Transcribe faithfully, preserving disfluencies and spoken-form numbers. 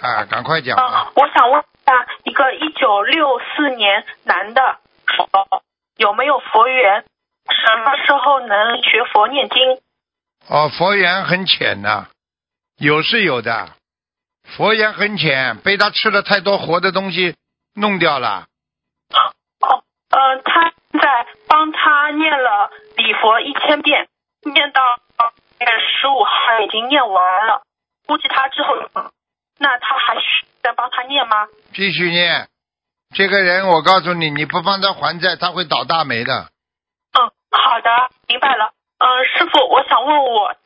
啊，赶快讲嗯、 啊！ 我想问一下，一个一九六四年男的，有没有佛缘？什么时候能学佛念经？ 哦，佛缘很浅的，有是有的，佛缘很浅，被他吃了太多活的东西弄掉了。 哦，呃，他在帮他念了礼佛一千遍，念到月十五号已经念完了，估计他之后，那他还需再帮他念吗？ 继续念。这个人，我告诉你，你不帮他还债，他会倒大霉的。 嗯，好的，明白了。嗯、呃，师傅，我想问我